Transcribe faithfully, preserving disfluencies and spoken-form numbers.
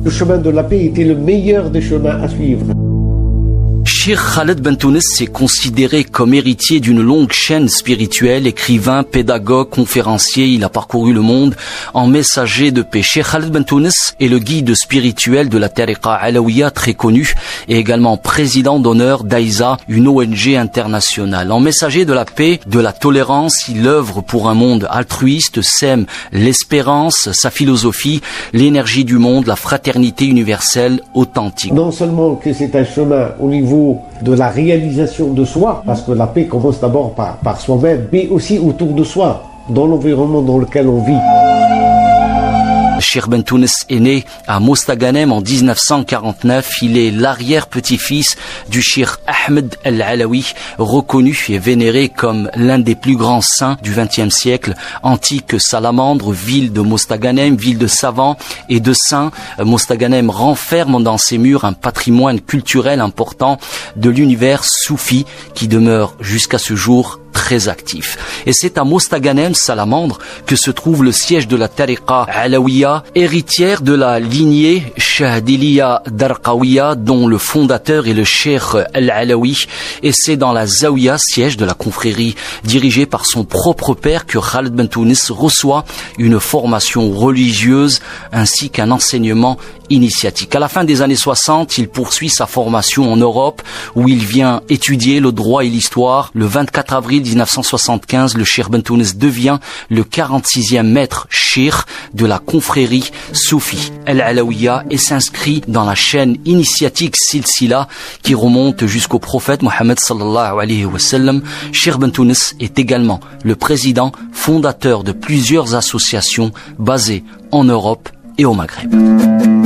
Le chemin de la paix était le meilleur des chemins à suivre. Cheikh Khaled Bentounes est considéré comme héritier d'une longue chaîne spirituelle, écrivain, pédagogue, conférencier. Il a parcouru le monde en messager de paix. Cheikh Khaled Bentounes est le guide spirituel de la Tariqa Alaouia très connu et également président d'honneur d'Aïza, une O N G internationale. En messager de la paix, de la tolérance, il œuvre pour un monde altruiste, sème l'espérance, sa philosophie, l'énergie du monde, la fraternité universelle authentique. Non seulement que c'est un chemin au niveau de la réalisation de soi, parce que la paix commence d'abord par, par soi-même, mais aussi autour de soi, dans l'environnement dans lequel on vit. Cheikh Bentounes est né à Mostaganem en dix-neuf cent quarante-neuf. Il est l'arrière-petit-fils du Cheikh Ahmed El-Alaoui, reconnu et vénéré comme l'un des plus grands saints du vingtième siècle. Antique salamandre, ville de Mostaganem, ville de savants et de saints, Mostaganem renferme dans ses murs un patrimoine culturel important de l'univers soufi qui demeure jusqu'à ce jour très actif. Et c'est à Mostaganem, Salamandre, que se trouve le siège de la Tariqa Alaouia, héritière de la lignée Shahdiliya Darqawiya, dont le fondateur est le Cheikh Al-Alaoui. Et c'est dans la Zawiya, siège de la confrérie, dirigée par son propre père, que Khaled Bentounes reçoit une formation religieuse ainsi qu'un enseignement initiatique. À la fin des années soixante, il poursuit sa formation en Europe, où il vient étudier le droit et l'histoire. Le vingt-quatre avril dix-neuf cent soixante-quinze, le Cheikh Bentounes devient le quarante-sixième maître cheikh de la confrérie soufi Al-Alaouia et s'inscrit dans la chaîne initiatique Silsila qui remonte jusqu'au prophète Mohammed sallallahu alayhi wa sallam. Cheikh Bentounes est également le président fondateur de plusieurs associations basées en Europe et au Maghreb.